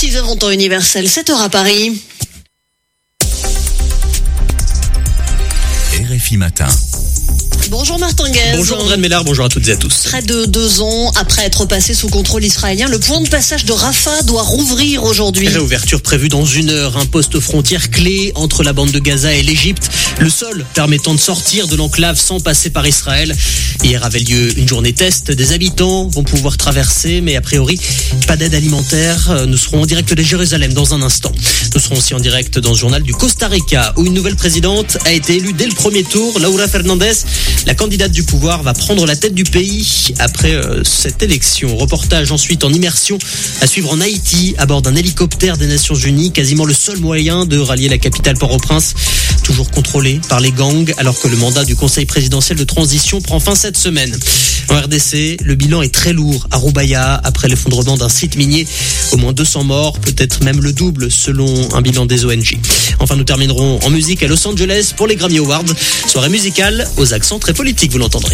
6h en temps universel, 7h à Paris. RFI Matin. Bonjour Martin Guez. Bonjour André Mélard, bonjour à toutes et à tous. Près de 2 ans après être passé sous contrôle israélien, le point de passage de Rafah doit rouvrir aujourd'hui. Réouverture prévue dans 1 heure, un poste frontière clé entre la bande de Gaza et l'Égypte, le seul permettant de sortir de l'enclave sans passer par Israël. Hier avait lieu une journée test, des habitants vont pouvoir traverser, mais a priori pas d'aide alimentaire. Nous serons en direct de Jérusalem dans un instant. Nous serons aussi en direct dans le journal du Costa Rica, où une nouvelle présidente a été élue dès le premier tour, Laura Fernandez. La candidate du pouvoir va prendre la tête du pays après cette élection. Reportage ensuite en immersion à suivre en Haïti à bord d'un hélicoptère des Nations Unies, quasiment le seul moyen de rallier la capitale Port-au-Prince, toujours contrôlée par les gangs, alors que le mandat du Conseil présidentiel de transition prend fin cette semaine. En RDC, le bilan est très lourd à Roubaïa après l'effondrement d'un site minier. Au moins 200 morts, peut-être même le double selon un bilan des ONG. Enfin, nous terminerons en musique à Los Angeles pour les Grammy Awards. Soirée musicale aux accents très politiques, vous l'entendrez.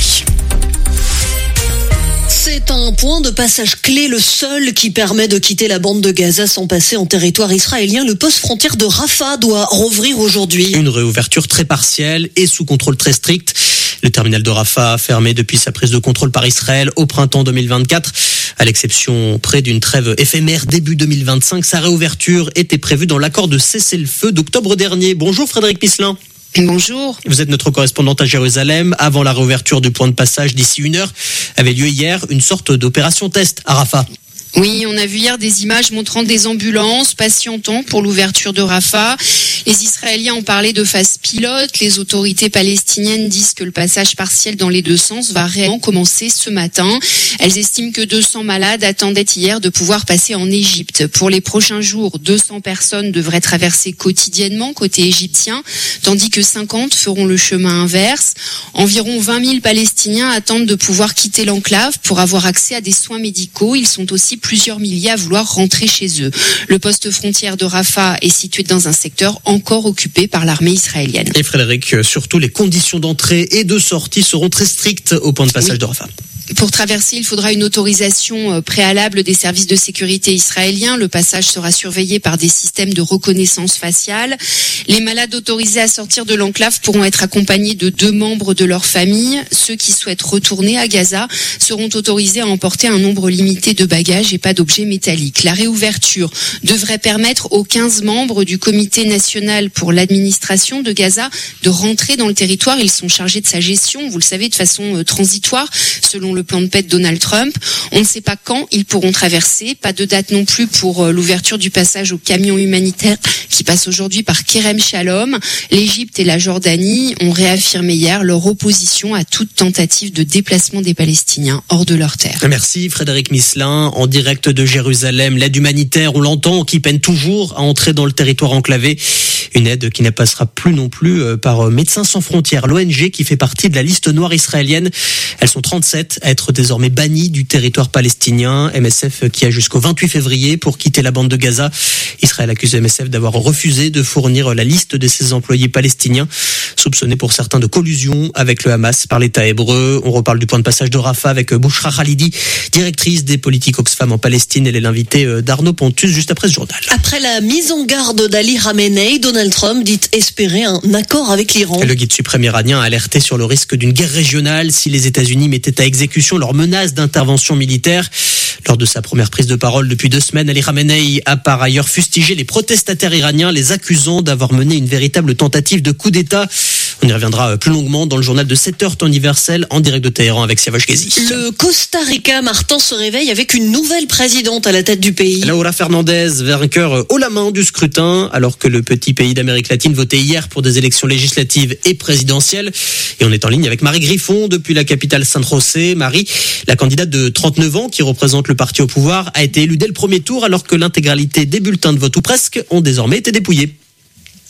C'est un point de passage clé, le seul qui permet de quitter la bande de Gaza sans passer en territoire israélien. Le poste frontière de Rafah doit rouvrir aujourd'hui. Une réouverture très partielle et sous contrôle très strict. Le terminal de Rafah fermé depuis sa prise de contrôle par Israël au printemps 2024. À l'exception près d'une trêve éphémère début 2025, sa réouverture était prévue dans l'accord de cessez-le-feu d'octobre dernier. Bonjour Frédéric Misselin. Bonjour. Vous êtes notre correspondante à Jérusalem. Avant la réouverture du point de passage d'ici 1 heure, avait lieu hier une sorte d'opération test à Rafah. Oui, on a vu hier des images montrant des ambulances patientant pour l'ouverture de Rafah. Les Israéliens ont parlé de phase pilote. Les autorités palestiniennes disent que le passage partiel dans les 2 sens va réellement commencer ce matin. Elles estiment que 200 malades attendaient hier de pouvoir passer en Égypte. Pour les prochains jours, 200 personnes devraient traverser quotidiennement côté égyptien, tandis que 50 feront le chemin inverse. Environ 20 000 Palestiniens attendent de pouvoir quitter l'enclave pour avoir accès à des soins médicaux. Ils sont aussi plusieurs milliers à vouloir rentrer chez eux. Le poste frontière de Rafah est situé dans un secteur encore occupé par l'armée israélienne. Et Frédéric, surtout les conditions d'entrée et de sortie seront très strictes au point de passage de Rafah. Pour traverser, il faudra une autorisation préalable des services de sécurité israéliens. Le passage sera surveillé par des systèmes de reconnaissance faciale. Les malades autorisés à sortir de l'enclave pourront être accompagnés de 2 membres de leur famille. Ceux qui souhaitent retourner à Gaza seront autorisés à emporter un nombre limité de bagages et pas d'objets métalliques. La réouverture devrait permettre aux 15 membres du comité national pour l'administration de Gaza de rentrer dans le territoire. Ils sont chargés de sa gestion, vous le savez, de façon transitoire, selon le plan de paix de Donald Trump. On ne sait pas quand ils pourront traverser. Pas de date non plus pour l'ouverture du passage aux camions humanitaires qui passent aujourd'hui par Kerem Shalom. L'Égypte et la Jordanie ont réaffirmé hier leur opposition à toute tentative de déplacement des Palestiniens hors de leur terre. Merci Frédéric Misselin. En direct de Jérusalem, l'aide humanitaire, on l'entend, qui peine toujours à entrer dans le territoire enclavé. Une aide qui ne passera plus non plus par Médecins sans frontières, l'ONG qui fait partie de la liste noire israélienne. Elles sont 37 à être désormais bannies du territoire palestinien. MSF qui a jusqu'au 28 février pour quitter la bande de Gaza. Israël accuse MSF d'avoir refusé de fournir la liste de ses employés palestiniens, soupçonnés pour certains de collusion avec le Hamas par l'État hébreu. On reparle du point de passage de Rafah avec Bouchra Khalidi, directrice des politiques Oxfam en Palestine. Elle est l'invitée d'Arnaud Pontus juste après ce journal. Après la mise en garde d'Ali Khamenei, Donald Trump dit espérer un accord avec l'Iran. Le guide suprême iranien a alerté sur le risque d'une guerre régionale si les États-Unis mettaient à exécution leur menace d'intervention militaire. Lors de sa première prise de parole depuis 2 semaines, Ali Khamenei a par ailleurs fustigé les protestataires iraniens, les accusant d'avoir mené une véritable tentative de coup d'État. On y reviendra plus longuement dans le journal de 7h temps universel en direct de Téhéran avec Siavash Ghazi. Le Costa Rica, Martin, se réveille avec une nouvelle présidente à la tête du pays. Laura Fernandez, vainqueur haut la main du scrutin, alors que le petit pays d'Amérique latine votait hier pour des élections législatives et présidentielles. Et on est en ligne avec Marie Griffon depuis la capitale San José. Marie, la candidate de 39 ans qui représente le parti au pouvoir, a été élue dès le premier tour alors que l'intégralité des bulletins de vote ou presque ont désormais été dépouillés.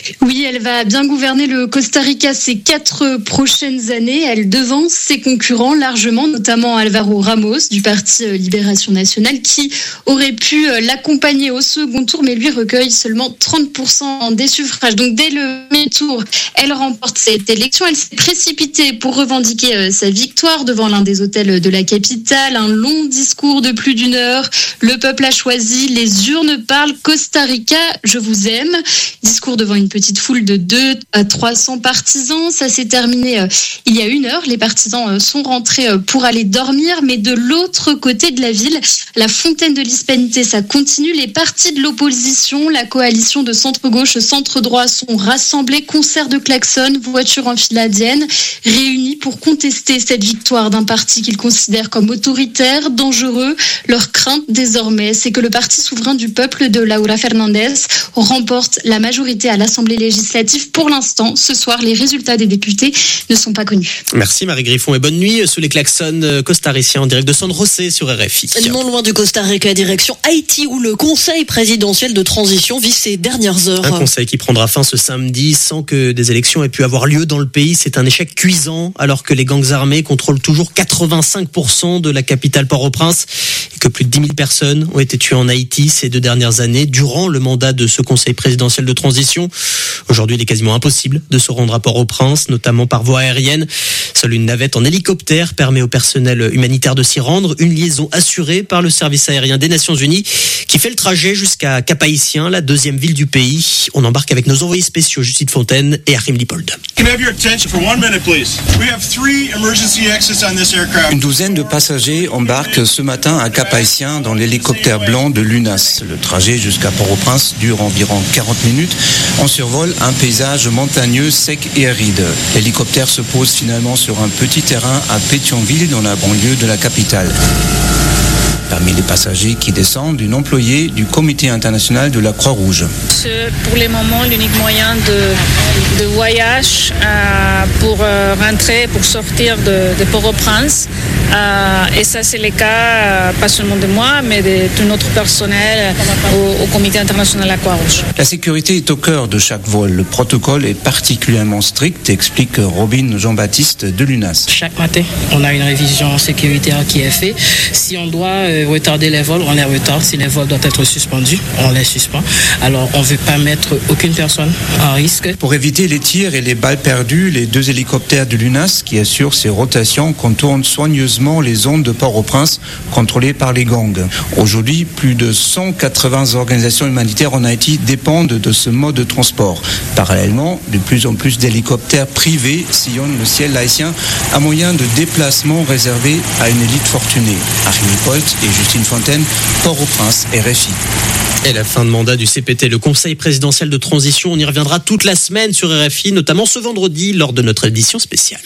Oui, elle va bien gouverner le Costa Rica ces 4 prochaines années. Elle devance ses concurrents largement, notamment Alvaro Ramos du Parti Libération Nationale, qui aurait pu l'accompagner au second tour, mais lui recueille seulement 30% des suffrages. Donc dès le premier tour, elle remporte cette élection. Elle s'est précipitée pour revendiquer sa victoire devant l'un des hôtels de la capitale. Un long discours de plus d'1 heure. Le peuple a choisi, les urnes parlent, Costa Rica, je vous aime. Discours devant une petite foule de 200 à 300 partisans. Ça s'est terminé il y a 1 heure. Les partisans sont rentrés pour aller dormir, mais de l'autre côté de la ville, la fontaine de l'Hispanité, ça continue. Les partis de l'opposition, la coalition de centre-gauche, centre-droit sont rassemblés, concerts de klaxons, voitures enfiladiennes, réunis pour contester cette victoire d'un parti qu'ils considèrent comme autoritaire, dangereux. Leur crainte désormais, c'est que le parti souverain du peuple de Laura Fernandez remporte la majorité à l'Assemblée législative. Pour l'instant, ce soir, les résultats des députés ne sont pas connus. Merci Marie Griffon et bonne nuit sous les klaxons costariciens en direct de San José sur RFI. Non loin du Costa Rica, direction Haïti, où le Conseil présidentiel de transition vit ses dernières heures. Un conseil qui prendra fin ce samedi sans que des élections aient pu avoir lieu dans le pays. C'est un échec cuisant alors que les gangs armés contrôlent toujours 85% de la capitale Port-au-Prince et que plus de 10 000 personnes ont été tuées en Haïti ces 2 dernières années durant le mandat de ce Conseil présidentiel de transition. Aujourd'hui, il est quasiment impossible de se rendre à Port-au-Prince, notamment par voie aérienne. Seule une navette en hélicoptère permet au personnel humanitaire de s'y rendre. Une liaison assurée par le service aérien des Nations Unies qui fait le trajet jusqu'à Cap-Haïtien, la 2e ville du pays. On embarque avec nos envoyés spéciaux Justine Fontaine et Achim Lipold. Une douzaine de passagers embarquent ce matin à Cap-Haïtien dans l'hélicoptère blanc de l'UNAS. Le trajet jusqu'à Port-au-Prince dure environ 40 minutes. On survole un paysage montagneux, sec et aride. L'hélicoptère se pose finalement sur un petit terrain à Pétionville, dans la banlieue de la capitale. Parmi les passagers qui descendent, une employée du Comité international de la Croix-Rouge. C'est pour le moment l'unique moyen de voyage pour rentrer, pour sortir de Port-au-Prince. Et ça, c'est le cas, pas seulement de moi, mais de tout notre personnel au Comité international de la Croix-Rouge. La sécurité est au cœur de chaque vol. Le protocole est particulièrement strict, explique Robin Jean-Baptiste de l'UNAS. Chaque matin, on a une révision sécuritaire qui est faite. Si on doit retarder les vols, on les retarde. Si les vols doivent être suspendus, on les suspend. Alors, on ne veut pas mettre aucune personne en risque. Pour éviter les tirs et les balles perdues, les 2 hélicoptères de l'UNAS qui assurent ces rotations contournent soigneusement les zones de Port-au-Prince contrôlées par les gangs. Aujourd'hui, plus de 180 organisations humanitaires en Haïti dépendent de ce mode de transport. Parallèlement, de plus en plus d'hélicoptères privés sillonnent le ciel haïtien à moyen de déplacements réservés à une élite fortunée. Achim Lipold et Justine Fontaine, Port-au-Prince, RFI. Et la fin de mandat du CPT, le Conseil présidentiel de transition, on y reviendra toute la semaine sur RFI, notamment ce vendredi lors de notre édition spéciale.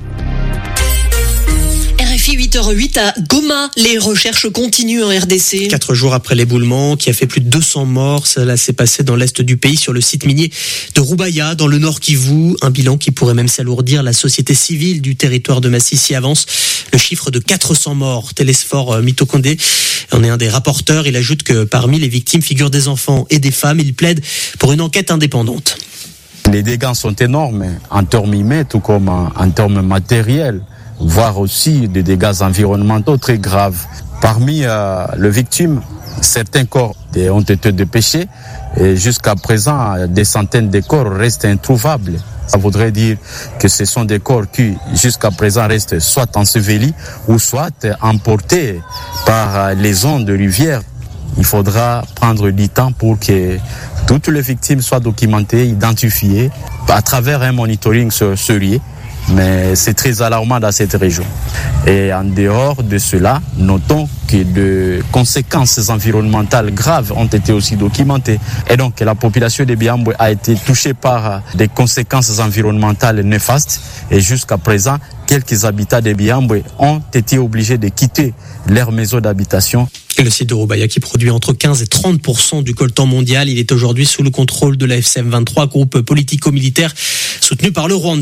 RFI 8h08 à Goma, les recherches continuent en RDC. 4 jours après l'éboulement qui a fait plus de 200 morts, cela s'est passé dans l'est du pays sur le site minier de Roubaïa, dans le Nord Kivu. Un bilan qui pourrait même s'alourdir. La société civile du territoire de Massissi avance le chiffre de 400 morts. Télésphore Mitokondé en est un des rapporteurs. Il ajoute que parmi les victimes figurent des enfants et des femmes. Il plaide pour une enquête indépendante. Les dégâts sont énormes en termes humains tout comme en termes matériels, voire aussi des dégâts environnementaux très graves. Parmi les victimes, certains corps ont été dépêchés et jusqu'à présent, des centaines de corps restent introuvables. Ça voudrait dire que ce sont des corps qui, jusqu'à présent, restent soit ensevelis ou soit emportés par les ondes de rivière. Il faudra prendre du temps pour que toutes les victimes soient documentées, identifiées à travers un monitoring sérieux. Mais c'est très alarmant dans cette région. Et en dehors de cela, notons que de conséquences environnementales graves ont été aussi documentées. Et donc la population de Biambwe a été touchée par des conséquences environnementales néfastes. Et jusqu'à présent, quelques habitants de Biambwe ont été obligés de quitter leur maison d'habitation. Et le site de Roubaïa qui produit entre 15 et 30% du coltan mondial, il est aujourd'hui sous le contrôle de la FCM23, groupe politico-militaire soutenu par le Rwanda.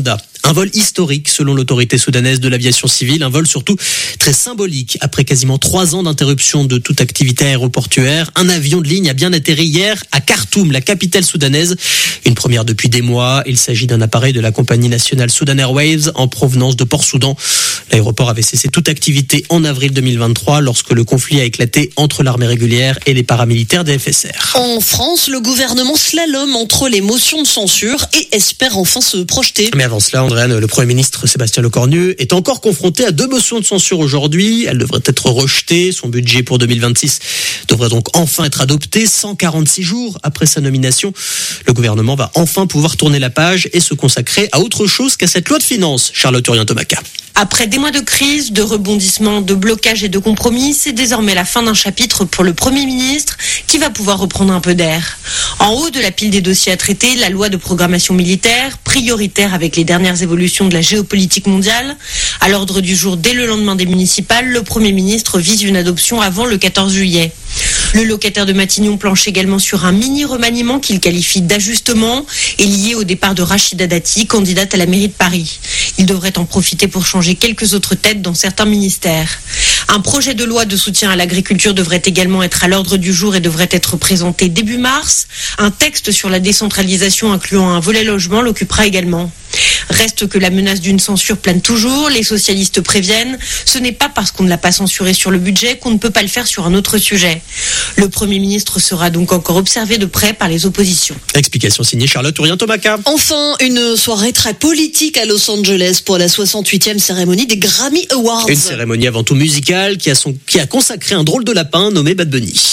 Un vol historique selon l'autorité soudanaise de l'aviation civile, un vol surtout très symbolique. Après quasiment 3 ans d'interruption de toute activité aéroportuaire, un avion de ligne a bien atterri hier à Khartoum, la capitale soudanaise. Une première depuis des mois. Il s'agit d'un appareil de la compagnie nationale Sudan Airways en provenance de Port-Soudan. L'aéroport avait cessé toute activité en avril 2023 lorsque le conflit a éclaté entre l'armée régulière et les paramilitaires des FSR. En France, le gouvernement slalom entre les motions de censure et espère enfin se projeter. Mais avant cela, le Premier ministre Sébastien Lecornu est encore confronté à 2 motions de censure aujourd'hui. Elles devraient être rejetées. Son budget pour 2026 devrait donc enfin être adopté. 146 jours après sa nomination, le gouvernement va enfin pouvoir tourner la page et se consacrer à autre chose qu'à cette loi de finances. Charlotte Urien-Tomaca. Après des mois de crise, de rebondissements, de blocages et de compromis, c'est désormais la fin d'un chapitre pour le Premier ministre qui va pouvoir reprendre un peu d'air. En haut de la pile des dossiers à traiter, la loi de programmation militaire, prioritaire avec les dernières évolutions de la géopolitique mondiale. À l'ordre du jour, dès le lendemain des municipales, le Premier ministre vise une adoption avant le 14 juillet. Le locataire de Matignon planche également sur un mini-remaniement qu'il qualifie d'ajustement et lié au départ de Rachida Dati, candidate à la mairie de Paris. Il devrait en profiter pour changer quelques autres têtes dans certains ministères. Un projet de loi de soutien à l'agriculture devrait également être à l'ordre du jour et devrait être présenté début mars. Un texte sur la décentralisation incluant un volet logement l'occupera également. Reste que la menace d'une censure plane toujours. Les socialistes préviennent, ce n'est pas parce qu'on ne l'a pas censuré sur le budget qu'on ne peut pas le faire sur un autre sujet. Le Premier ministre sera donc encore observé de près par les oppositions. Explication signée Charlotte Urien-Tomaca. Enfin, une soirée très politique à Los Angeles pour la 68e cérémonie des Grammy Awards. Une cérémonie avant tout musicale qui a consacré un drôle de lapin nommé Bad Bunny.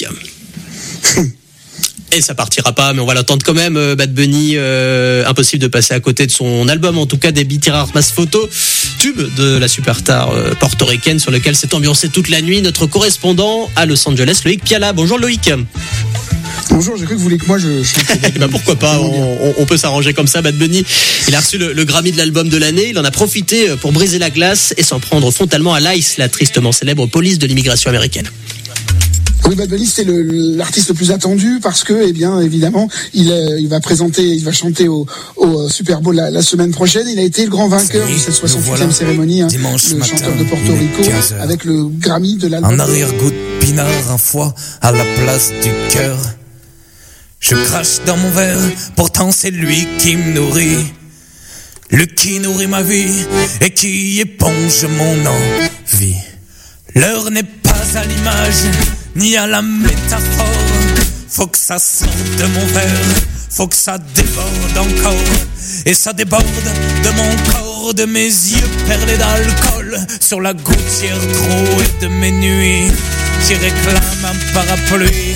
Et ça partira pas, mais on va l'entendre quand même. Bad Bunny, impossible de passer à côté de son album, en tout cas des Beat Mass Photo, tube de la superstar portoricaine sur lequel s'est ambiancé toute la nuit notre correspondant à Los Angeles, Loïc Piala. Bonjour Loïc. Bonjour, j'ai cru que vous vouliez que moi je chante. Bah pourquoi pas, on peut s'arranger comme ça. Bad Bunny, il a reçu le Grammy de l'album de l'année. Il en a profité pour briser la glace et s'en prendre frontalement à l'ICE, la tristement célèbre police de l'immigration américaine. Oui, Bad Bunny, c'est l'artiste le plus attendu parce que, eh bien, évidemment, il va chanter au Super Bowl la semaine prochaine. Il a été le grand vainqueur de cette 68e cérémonie, le chanteur de Porto Rico, avec le Grammy de l'album. Un arrière-goût de pinard, un foie à la place du cœur. Je crache dans mon verre, pourtant c'est lui qui me nourrit. Lui qui nourrit ma vie et qui éponge mon envie. L'heure n'est pas à l'image, ni à la métaphore. Faut que ça sorte de mon verre, faut que ça déborde encore. Et ça déborde de mon corps, de mes yeux perlés d'alcool, sur la gouttière trouée de mes nuits qui réclament un parapluie.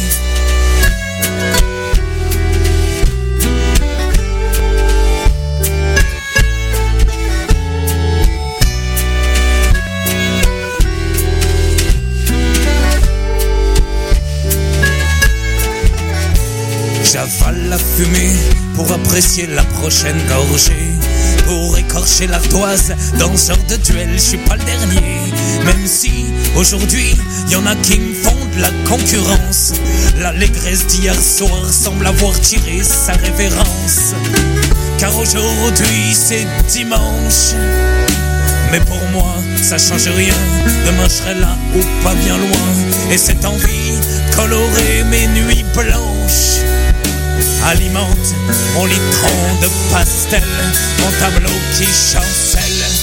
J'avale la fumée pour apprécier la prochaine gorgée, pour écorcher l'ardoise dans ce genre de duel. Je suis pas le dernier, même si aujourd'hui y en a qui me font de la concurrence. L'allégresse d'hier soir semble avoir tiré sa révérence, car aujourd'hui c'est dimanche. Mais pour moi ça change rien, demain je serai là ou pas bien loin. Et cette envie colorer mes nuits blanches alimente mon litron de pastel, mon tableau qui chancelle.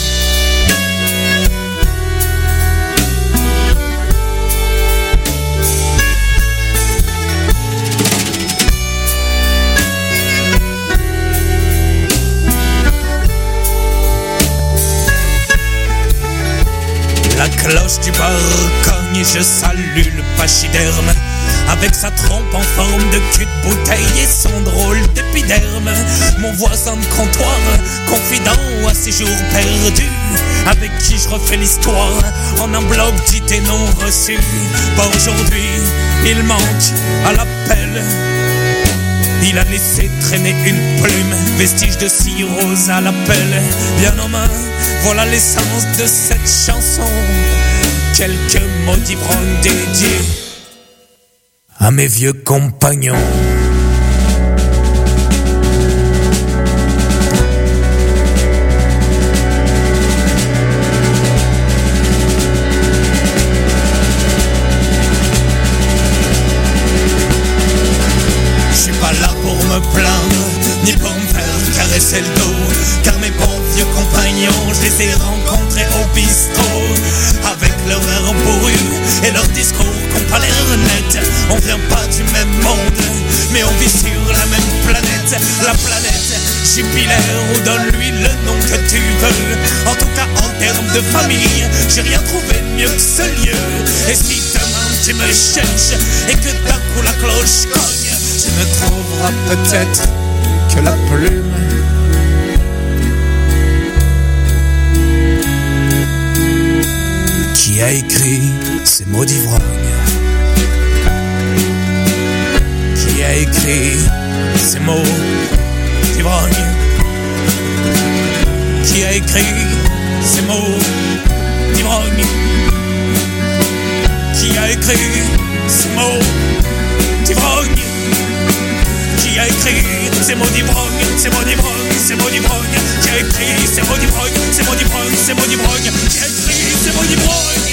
La cloche du bar cogne, je salue le pachyderme, avec sa trompe en forme de cul de bouteille et son drôle d'épiderme. Mon voisin de comptoir, confident à ses jours perdus, avec qui je refais l'histoire en un blog dit et non reçu. Pas aujourd'hui, il manque à l'appel. Il a laissé traîner une plume, vestige de cirrhose à l'appel. Bien en main, voilà l'essence de cette chanson. Quelques maudits brands dédiés à mes vieux compagnons. dressé le dos, car mes bons vieux compagnons, je les ai rencontrés au bistrot. Avec leur air bourru et leur discours qu'on pas l'air net. On vient pas du même monde, mais on vit sur la même planète. La planète Jupiler, ou donne-lui le nom que tu veux. En tout cas en termes de famille, j'ai rien trouvé mieux que ce lieu. Et si demain tu me cherches et que d'un coup la cloche cogne, tu ne trouveras peut-être que la plume qui a écrit ces mots d'ivrogne. Qui a écrit ces mots d'ivrogne. Qui a écrit ces mots d'ivrogne. Qui a écrit ces mots d'ivrogne. Qui a écrit ces mots d'ivrogne, ces mots d'ivrogne, ces mots d'ivrogne. Qui a écrit ces mots d'ivrogne, ces mots d'ivrogne, ces mots d'ivrogne. Qui a écrit ces mots d'ivrogne.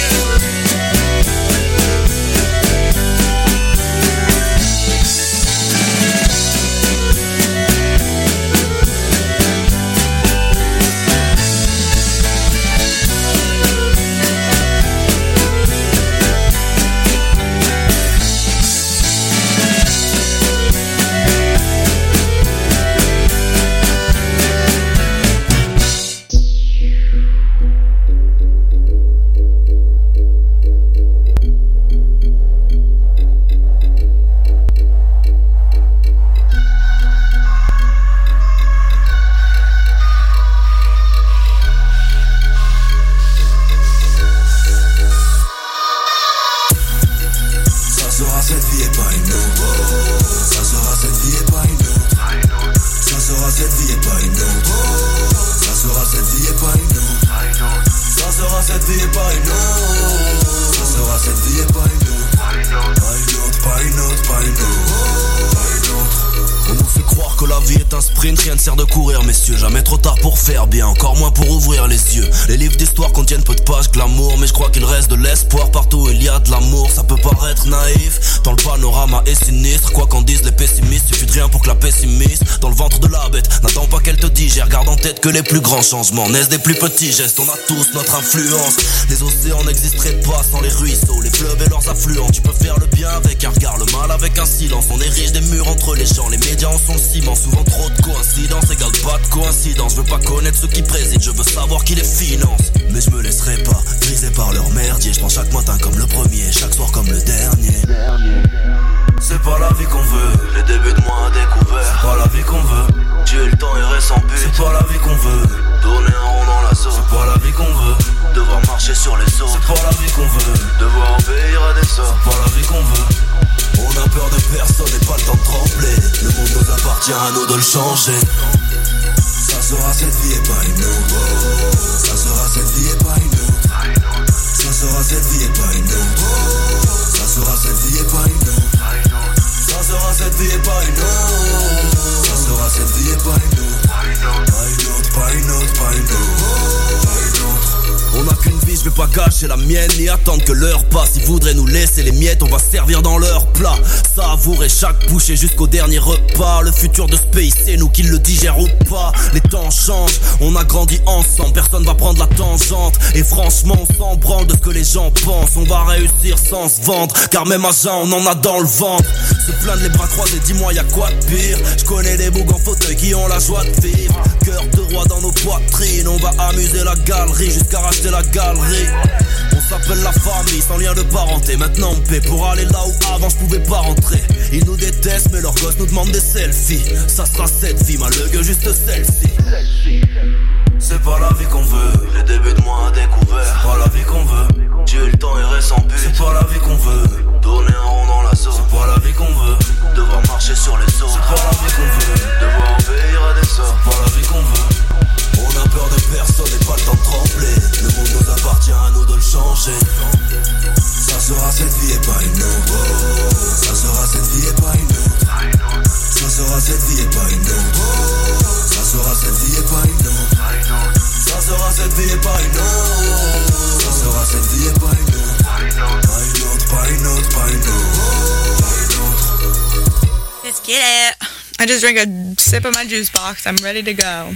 Jamais trop tard pour faire bien, encore moins pour ouvrir les yeux. Les livres d'histoire contiennent peu de pages glamour, mais je crois qu'il reste de l'espoir partout où il y a de l'amour. Ça peut paraître naïf, tant le panorama est sinistre. Quoi qu'en disent les pessimistes, suffit de rien pour que la pessimiste dans le ventre de la bête n'attends pas qu'elle te digère. Garde en tête que les plus grands changements naissent des plus petits gestes. On a tous notre influence. Les océans n'existeraient pas sans les ruisseaux, les fleuves et leurs affluents. Tu peux faire le bien avec un regard, le mal avec un silence. On érige des murs entre les gens, les médias en sont le ciment. Souvent trop de coïncidences égale pas de coïncidence. Je veux pas connaître ceux qui président, je veux savoir qui les finance. Mais je me laisserai pas griser par leur merdier. Je prends chaque matin comme le premier, chaque soir comme le dernier. C'est pas la vie qu'on veut, les débuts de moi à découvert. C'est pas la vie qu'on veut, tuer le temps errer sans but. C'est pas la vie qu'on veut, tourner un rond dans la sauce. C'est pas la vie qu'on veut, devoir marcher sur les sauts. C'est pas la vie qu'on veut, devoir obéir à des sorts. C'est pas la vie qu'on veut. On a peur de personne et pas le temps de trembler. Le monde nous appartient, à nous de le changer. Ça sera cette vie et pas une autre. Ça sera cette vie et pas une autre. Ça sera cette vie et pas une autre. Ça sera cette vie et pas une autre. Ça sera cette vie et pas une autre. Ça sera cette vie et pas une autre. Pas une autre, pas une autre, pas une autre. Pas une autre. On n'a qu'une vie, je vais pas gâcher la mienne ni attendre que l'heure passe. Ils voudraient nous laisser les miettes, on va servir dans leur plat. Savourer chaque bouchée jusqu'au dernier repas. Le futur de ce pays, c'est nous qui le digèrent ou pas. Les temps changent, on a grandi ensemble, personne va prendre la tangente. Et franchement, on s'en branle de ce que les gens pensent. On va réussir sans se vendre, car même à jeun, on en a dans le ventre. Se plaindre les bras croisés, dis-moi y'a quoi de pire. Je connais des bougs en fauteuil qui ont la joie de vivre. Cœur de roi dans nos poitrines, on va amuser la galerie jusqu'à racheter la galerie. On s'appelle la famille sans lien de parenté. Maintenant on paie pour aller là où avant je pouvais pas rentrer. Ils nous détestent mais leurs gosses nous demandent des selfies. Ça sera cette vie, malheureux juste celle-ci. C'est pas la vie qu'on veut, les débuts de moi à découvert. C'est pas la vie qu'on veut, tuer le temps errer sans but. C'est pas la vie qu'on veut, tourner un rond dans la sauce. C'est pas la vie qu'on veut, devoir marcher sur les sauts. C'est pas la vie qu'on veut, devoir obéir à des sorts. C'est pas la vie qu'on veut. On a peur de personne et pas le temps de trembler. Le monde nous appartient, à nous de le changer. Ça sera cette vie et pas une autre. Ça sera cette vie et pas une autre. Ça sera cette vie et pas une autre. Ça sera cette vie et pas une autre. Ça sera cette vie et pas une autre. Ça sera cette vie et pas une autre. Pas une autre, pas une autre, pas une autre. Let's get it. I just drink a sip of my juice box. I'm ready to go.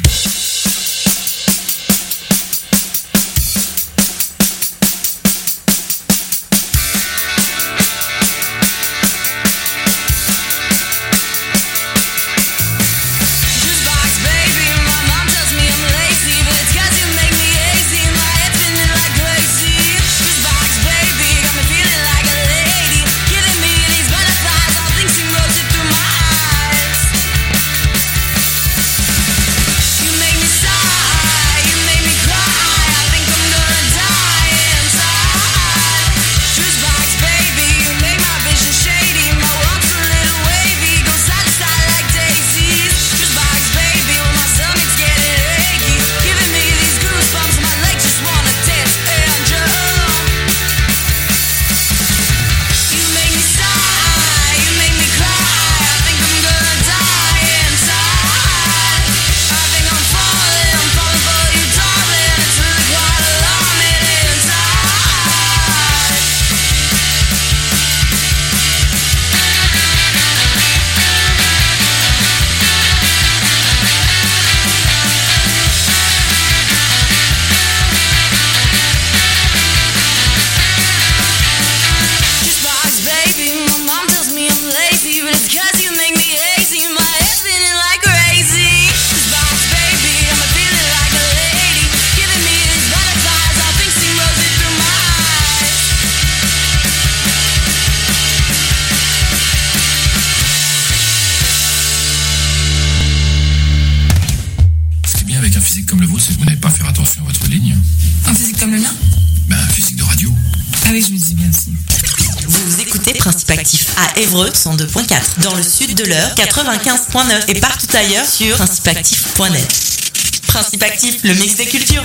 À Évreux 102.4, dans le sud de l'Eure 95.9 et partout ailleurs sur principeactif.net. Principe Actif, le mix des cultures.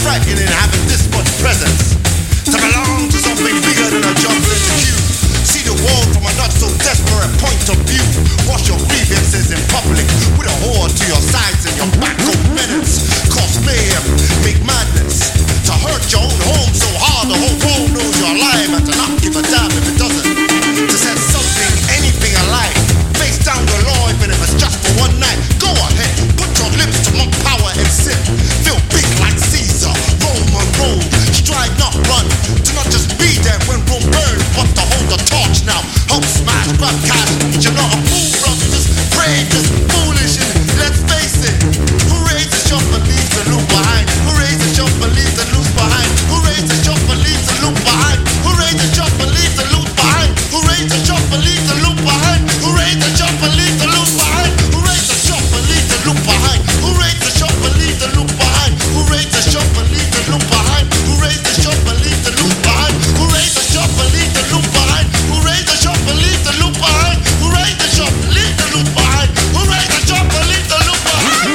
striking and having this much presence. To belong to something bigger than a jumper in the queue. See the world from a not so desperate point of view. Wash your grievances in public with a whore to your sides and your back of minutes. Cause mayhem, make madness. To hurt your own home so hard the whole world knows you're alive, and to not give a damn if it doesn't. To set something, anything alive. Face down the law even if it's just for one night. Go ahead, put your lips to monk power and sit. Feel big like Caesar, Roman road. Stride not run, to not just be there when Rome burns, but to hold the torch now. Help smash, grab cash, but you're not a fool, brother. Just pray, just foolish, and let's face it. Who raises your beliefs and look behind? Who raises your beliefs and lose behind? Who raises your beliefs and look behind? Who raises your beliefs and look behind? Who raises your beliefs and look behind? Who raises your beliefs and look behind? Who raises your beliefs and look behind? Who raises your beliefs and look behind? Who raises your beliefs and look behind? Who raises your beliefs and look behind? Who raises your beliefs and look behind? Who raises your beliefs and look behind? Who raises your beliefs and look behind? Who raises your beliefs and look behind?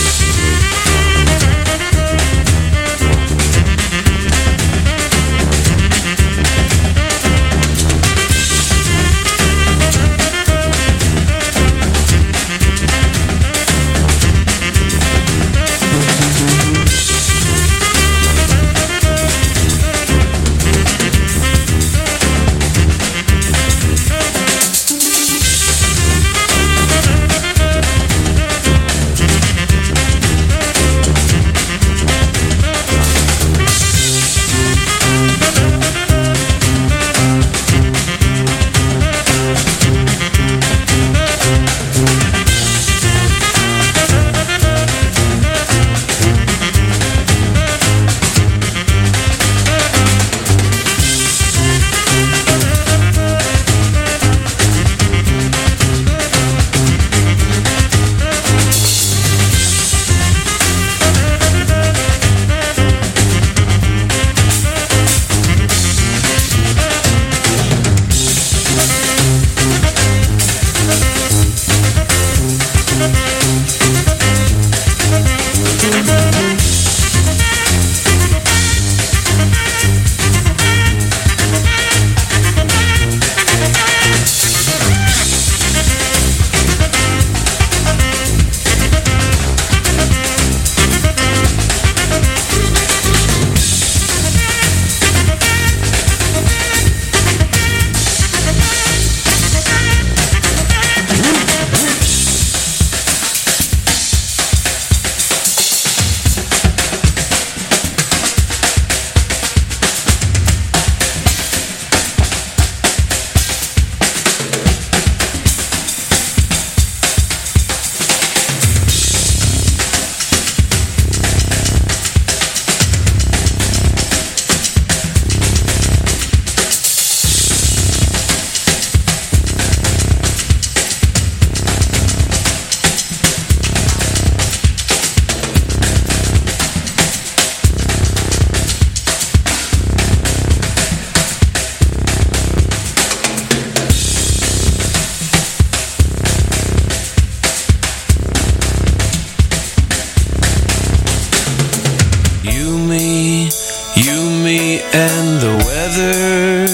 and the weather.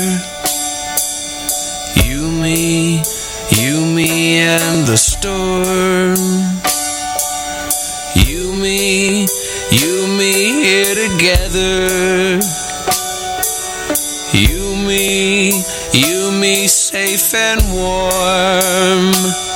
You, me and the storm. You, me here together. You, me safe and warm.